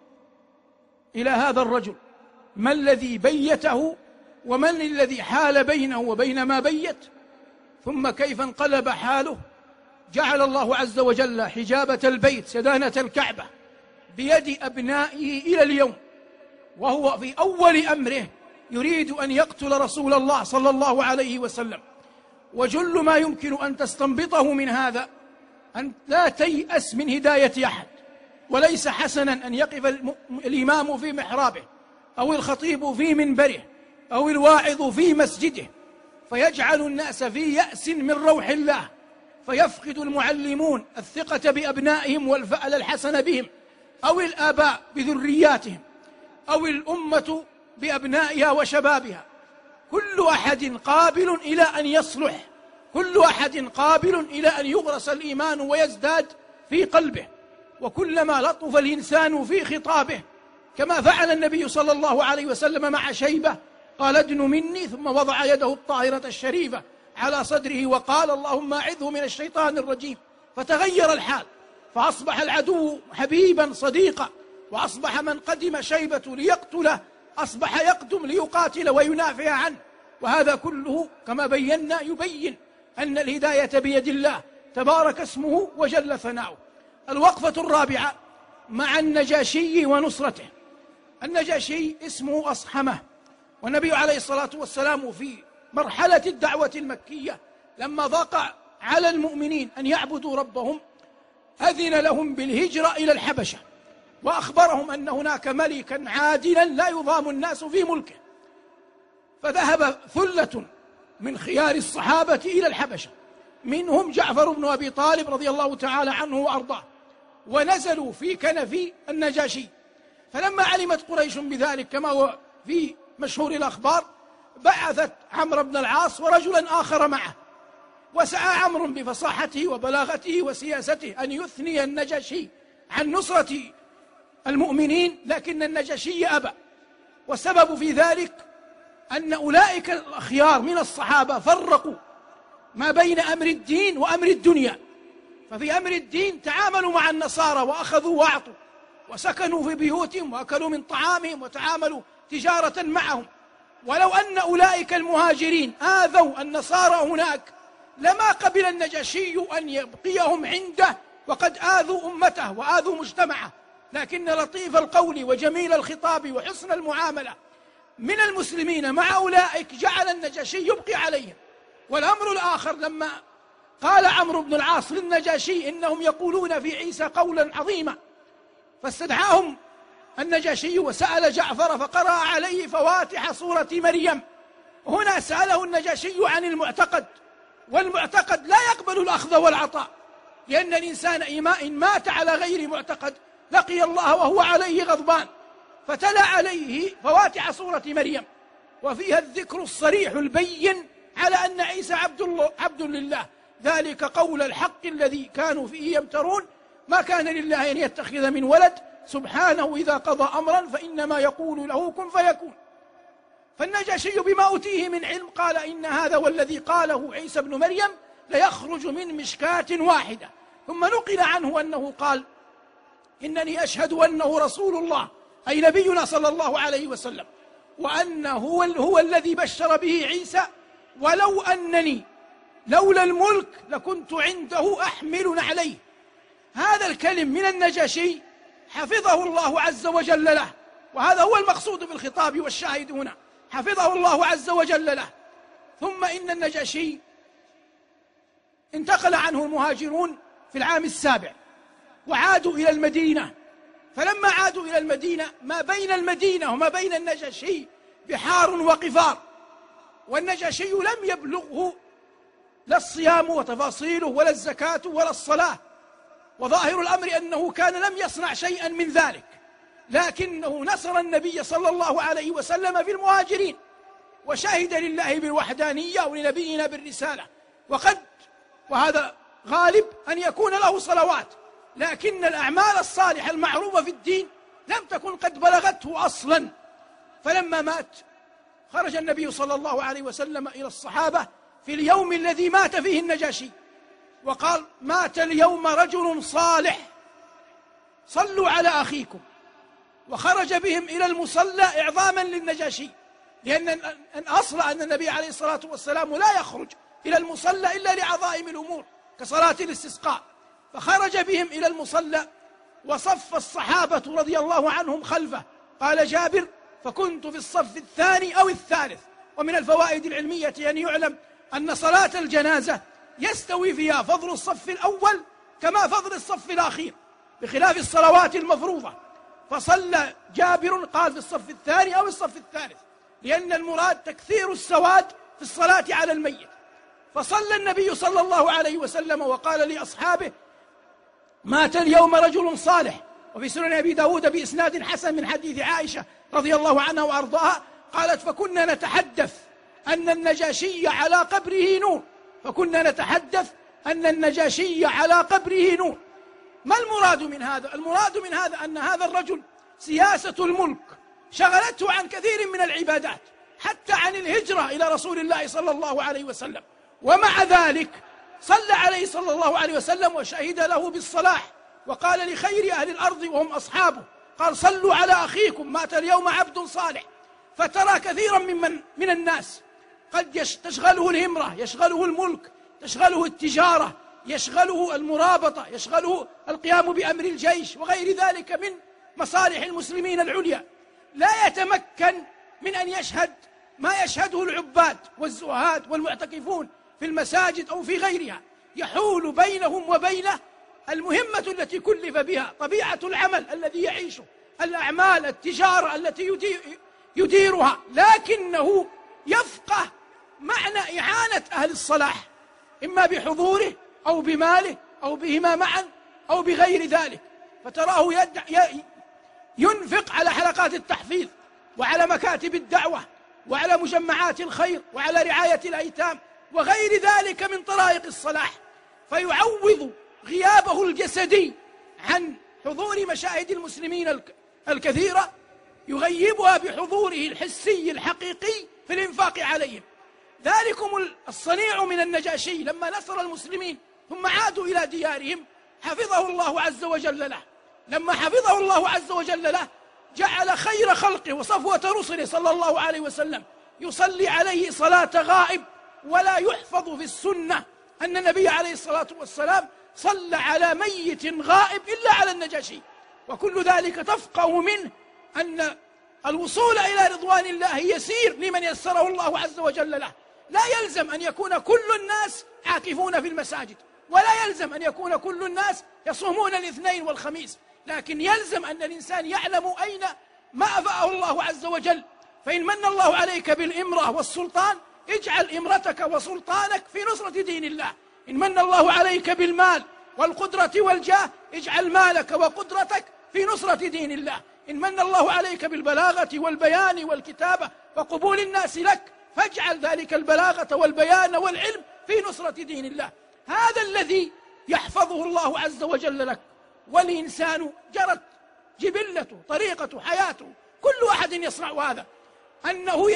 إلى هذا الرجل، ما الذي بيته ومن الذي حال بينه وبين ما بيت، ثم كيف انقلب حاله. جعل الله عز وجل حجابة البيت سدانة الكعبة بيد أبنائه إلى اليوم، وهو في أول أمره يريد أن يقتل رسول الله صلى الله عليه وسلم. وجل ما يمكن أن تستنبطه من هذا أن لا تيأس من هداية أحد، وليس حسنا أن يقف الإمام في محرابه أو الخطيب في منبره أو الواعظ في مسجده فيجعل الناس في يأس من روح الله، فيفقد المعلمون الثقة بأبنائهم والفعل الحسن بهم، أو الآباء بذرياتهم، أو الأمة بأبنائها وشبابها. كل أحد قابل إلى أن يصلح، كل أحد قابل إلى أن يغرس الإيمان ويزداد في قلبه. وكلما لطف الإنسان في خطابه كما فعل النبي صلى الله عليه وسلم مع شيبة، قال ادن مني، ثم وضع يده الطاهرة الشريفة على صدره وقال اللهم أعذه من الشيطان الرجيم، فتغير الحال، فأصبح العدو حبيبا صديقا، وأصبح من قدم شيبة ليقتله أصبح يقدم ليقاتل وينافع عنه. وهذا كله كما بينا يبين أن الهداية بيد الله تبارك اسمه وجل ثناؤه. الوقفة الرابعة مع النجاشي ونصرته. النجاشي اسمه أصحمة، والنبي عليه الصلاة والسلام في مرحلة الدعوة المكية لما ضاق على المؤمنين أن يعبدوا ربهم أذن لهم بالهجرة إلى الحبشة، وأخبرهم أن هناك ملكا عادلا لا يضام الناس في ملكه، فذهب ثلة من خيار الصحابة إلى الحبشة، منهم جعفر بن أبي طالب رضي الله تعالى عنه وأرضاه، ونزلوا في كنف النجاشي. فلما علمت قريش بذلك كما هو في مشهور الأخبار بعثت عمرو بن العاص ورجلا آخر معه، وسعى عمرو بفصاحته وبلاغته وسياسته أن يثني النجاشي عن نصرة المؤمنين، لكن النجاشي أبى. والسبب في ذلك أن أولئك الأخيار من الصحابة فرقوا ما بين أمر الدين وأمر الدنيا. ففي أمر الدين تعاملوا مع النصارى وأخذوا وأعطوا، وسكنوا في بيوتهم وأكلوا من طعامهم وتعاملوا تجارة معهم. ولو أن أولئك المهاجرين آذوا النصارى هناك لما قبل النجاشي أن يبقيهم عنده، وقد آذوا أمته وآذوا مجتمعه. لكن لطيف القول وجميل الخطاب وحسن المعاملة من المسلمين مع أولئك جعل النجاشي يبقي عليهم. والأمر الآخر لما قال عمرو بن العاص للنجاشي إنهم يقولون في عيسى قولا عظيما، فاستدعاهم النجاشي وسأل جعفر فقرأ عليه فواتح سورة مريم. هنا سأله النجاشي عن المعتقد، والمعتقد لا يقبل الأخذ والعطاء، لأن الإنسان إن مات على غير معتقد لقي الله وهو عليه غضبان، فتلا عليه فواتح سورة مريم، وفيها الذكر الصريح البين على أن عيسى عبد لله، ذلك قول الحق الذي كانوا فيه يمترون، ما كان لله أن يتخذ من ولد، سبحانه إذا قضى أمرا فإنما يقول له كن فيكون. فالنجاشي بما أوتيه من علم قال إن هذا والذي قاله عيسى ابن مريم ليخرج من مشكاة واحدة. ثم نقل عنه أنه قال إنني أشهد أنه رسول الله، أي نبينا صلى الله عليه وسلم، وأنه هو الذي بشر به عيسى، ولو أنني لولا الملك لكنت عنده أحمل عليه. هذا الكلم من النجاشي حفظه الله عز وجل له، وهذا هو المقصود بالخطاب والشاهد هنا، حفظه الله عز وجل له. ثم إن النجاشي انتقل عنه المهاجرون في العام السابع وعادوا إلى المدينة، فلما عادوا إلى المدينة ما بين المدينة وما بين النجاشي بحار وقفار، والنجاشي لم يبلغه لا الصيام وتفاصيله ولا الزكاة ولا الصلاة، وظاهر الأمر أنه كان لم يصنع شيئا من ذلك، لكنه نصر النبي صلى الله عليه وسلم في المهاجرين، وشهد لله بالوحدانية ولنبينا بالرسالة، وهذا غالب أن يكون له صلوات، لكن الأعمال الصالحة المعروفة في الدين لم تكن قد بلغته أصلا. فلما مات خرج النبي صلى الله عليه وسلم إلى الصحابة في اليوم الذي مات فيه النجاشي وقال مات اليوم رجل صالح صلوا على أخيكم، وخرج بهم إلى المصلى إعظاما للنجاشي، لأن الأصل أن النبي عليه الصلاة والسلام لا يخرج إلى المصلى إلا لعظائم الأمور كصلاة الاستسقاء، فخرج بهم إلى المصلى وصف الصحابة رضي الله عنهم خلفه. قال جابر فكنت في الصف الثاني أو الثالث. ومن الفوائد العلمية أن يعلم أن صلاة الجنازة يستوي فيها فضل الصف الأول كما فضل الصف الأخير بخلاف الصلوات المفروضة، فصلى جابر قال في الصف الثاني أو الصف الثالث، لأن المراد تكثير السواد في الصلاة على الميت. فصلى النبي صلى الله عليه وسلم وقال لأصحابه مات اليوم رجل صالح. وفي سنن أبي داود بإسناد حسن من حديث عائشة رضي الله عنها وأرضاها قالت فكنا نتحدث أن النجاشي على قبره نور، فكنا نتحدث أن النجاشي على قبره نور. ما المراد من هذا؟ المراد من هذا أن هذا الرجل سياسة الملك شغلته عن كثير من العبادات، حتى عن الهجرة إلى رسول الله صلى الله عليه وسلم، ومع ذلك صلى عليه صلى الله عليه وسلم وشهد له بالصلاح، وقال لخير أهل الأرض وهم أصحابه قال صلوا على أخيكم مات اليوم عبد صالح. فترى كثيرا من الناس قد تشغله الهمرة، يشغله الملك، تشغله التجارة، يشغله المرابطة، يشغله القيام بأمر الجيش وغير ذلك من مصالح المسلمين العليا، لا يتمكن من أن يشهد ما يشهده العباد والزهاد والمعتكفون في المساجد أو في غيرها، يحول بينهم وبينه المهمة التي كلف بها، طبيعة العمل الذي يعيشه، الأعمال، التجارة التي يديرها، لكنه يفقه معنى إعانة أهل الصلاح إما بحضوره أو بماله أو بهما معا أو بغير ذلك. فتراه ينفق على حلقات التحفيظ وعلى مكاتب الدعوة وعلى مجمعات الخير وعلى رعاية الأيتام وغير ذلك من طرائق الصلاح، فيعوض غيابه الجسدي عن حضور مشاهد المسلمين الكثيرة، يغيبها بحضوره الحسي الحقيقي في الإنفاق عليهم. ذلكم الصنيع من النجاشي لما نصر المسلمين ثم عادوا إلى ديارهم حفظه الله عز وجل له. لما حفظه الله عز وجل له جعل خير خلقه وصفوة رسله صلى الله عليه وسلم يصلي عليه صلاة غائب، ولا يحفظ في السنة أن النبي عليه الصلاة والسلام صلى على ميت غائب إلا على النجاشي. وكل ذلك تفقه منه أن الوصول إلى رضوان الله يسير لمن يسره الله عز وجل له. لا يلزم أن يكون كل الناس عاكفون في المساجد، ولا يلزم أن يكون كل الناس يصومون الاثنين والخميس، لكن يلزم أن الإنسان يعلم أين ما أفاءه الله عز وجل. فإن من الله عليك بالإمرة والسلطان اجعل إمرتك وسلطانك في نصرة دين الله. إن من الله عليك بالمال والقدرة والجاه اجعل مالك وقدرتك في نصرة دين الله. إن من الله عليك بالبلاغة والبيان والكتابة وقبول الناس لك، فاجعل ذلك البلاغة والبيان والعلم في نصرة دين الله. هذا الذي يحفظه الله عز وجل لك. والإنسان جرت جبلته، طريقة حياته، كل أحد يصنع هذا، أنه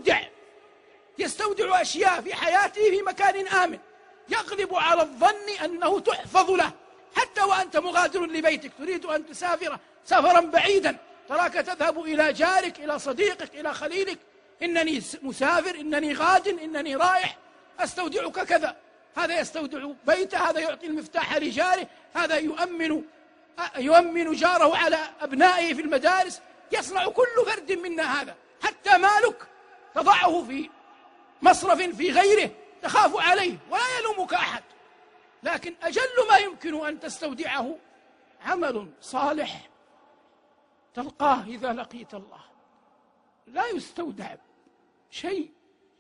يستودع أشياء في حياته في مكان آمن، يغلب على الظن أنه تحفظ له. حتى وأنت مغادر لبيتك تريد أن تسافر سفرا بعيدا، تراك تذهب إلى جارك، إلى صديقك، إلى خليلك: إنني مسافر، إنني غاد، إنني رائح، أستودعك كذا. هذا يستودع بيته، هذا يعطي المفتاح لجاره، هذا يؤمن جاره على أبنائه في المدارس. يصنع كل فرد منا هذا. حتى مالك تضعه في مصرف في غيره تخاف عليه ولا يلومك أحد. لكن أجل ما يمكن أن تستودعه عمل صالح تلقاه إذا لقيت الله. لا يستودع شيء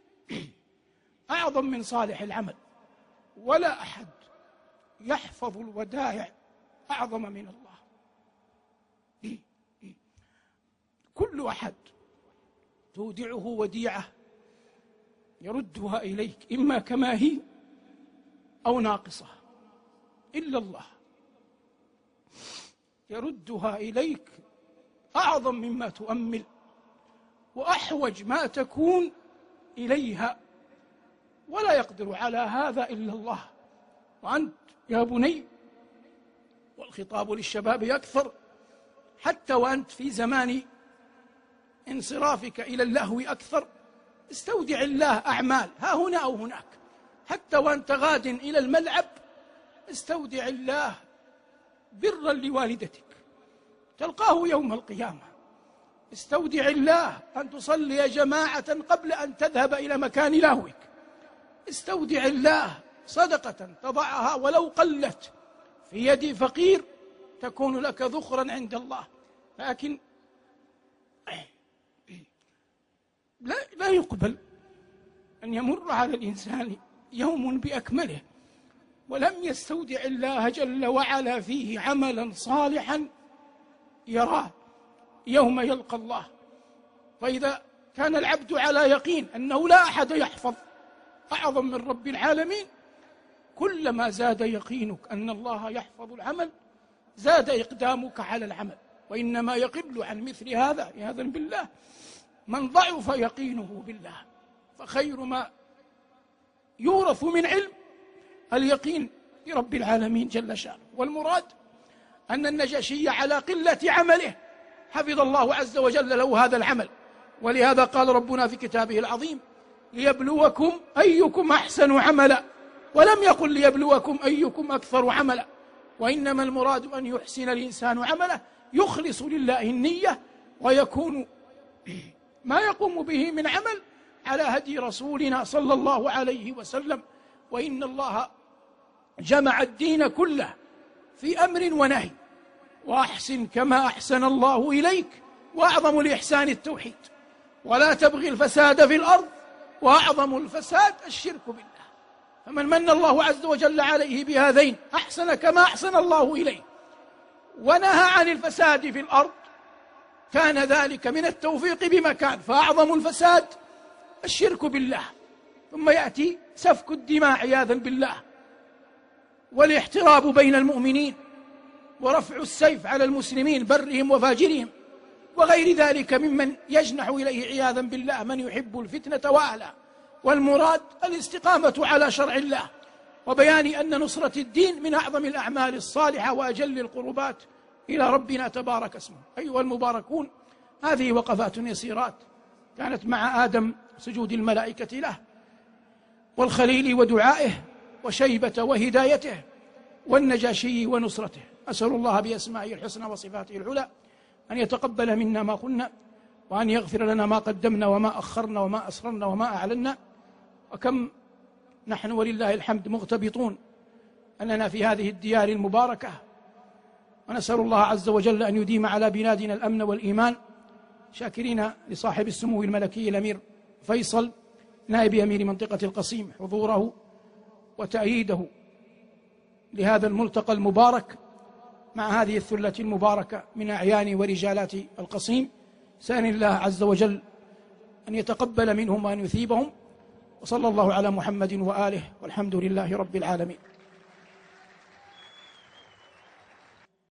أعظم من صالح العمل، ولا أحد يحفظ الودائع أعظم من الله. كل أحد تودعه وديعة يردها إليك إما كما هي أو ناقصة، إلا الله يردها إليك أعظم مما تؤمل وأحوج ما تكون إليها، ولا يقدر على هذا إلا الله. وأنت يا بني، والخطاب للشباب أكثر، حتى وأنت في زمان انصرافك إلى اللهو أكثر، استودع الله أعمال ها هنا أو هناك. حتى وأنت غاد إلى الملعب استودع الله برا لوالدتك تلقاه يوم القيامة. استودع الله أن تصلي جماعة قبل أن تذهب إلى مكان لهوك. استودع الله صدقة تضعها ولو قلت في يد فقير تكون لك ذخرا عند الله. لكن لا يقبل أن يمر على الإنسان يوم بأكمله ولم يستودع الله جل وعلا فيه عملا صالحا يراه يوم يلقى الله. فإذا كان العبد على يقين أنه لا أحد يحفظ أعظم من رب العالمين، كلما زاد يقينك أن الله يحفظ العمل زاد إقدامك على العمل. وإنما يقل عن مثل هذا عياذا بالله من ضعف يقينه بالله. فخير ما يورث من علم اليقين برب العالمين جل شانه. والمراد أن النجاشي على قلة عمله حفظ الله عز وجل له هذا العمل. ولهذا قال ربنا في كتابه العظيم: ليبلوكم أيكم أحسن عملا، ولم يقل ليبلوكم أيكم أكثر عملا. وإنما المراد أن يحسن الإنسان عمله، يخلص لله النية، ويكون ما يقوم به من عمل على هدي رسولنا صلى الله عليه وسلم. وإن الله جمع الدين كله في أمر ونهي. وأحسن كما أحسن الله إليك، وأعظم الإحسان التوحيد. ولا تبغي الفساد في الأرض، وأعظم الفساد الشرك بالله. فمن من الله عز وجل عليه بهذين أحسن كما أحسن الله إليه ونهى عن الفساد في الأرض، كان ذلك من التوفيق بمكان. فأعظم الفساد الشرك بالله، ثم يأتي سفك الدماء عياذا بالله، والاحتراب بين المؤمنين، ورفع السيف على المسلمين برهم وفاجرهم، وغير ذلك ممن يجنح إليه عياذا بالله من يحب الفتنة وأهلها. والمراد الاستقامة على شرع الله، وبيان أن نصرة الدين من أعظم الأعمال الصالحة وأجل القربات إلى ربنا تبارك اسمه. أيها المباركون، هذه وقفات يسيرات كانت مع آدم سجود الملائكة له، والخليل ودعائه، وشيبة وهدايته، والنجاشي ونصرته. أسأل الله بأسمائه الحسنى وصفاته العلى أن يتقبل منا ما قلنا، وأن يغفر لنا ما قدمنا وما أخرنا وما أسررنا وما أعلنا. وكم نحن ولله الحمد مغتبطون أننا في هذه الديار المباركة، ونسأل الله عز وجل أن يديم على بلادنا الأمن والإيمان، شاكرين لصاحب السمو الملكي الأمير فيصل نائب أمير منطقة القصيم حضوره وتأييده لهذا الملتقى المبارك، مع هذه الثلة المباركة من أعيان ورجالات القصيم. سأل الله عز وجل أن يتقبل منهم وأن يثيبهم، وصلى الله على محمد وآله، والحمد لله رب العالمين.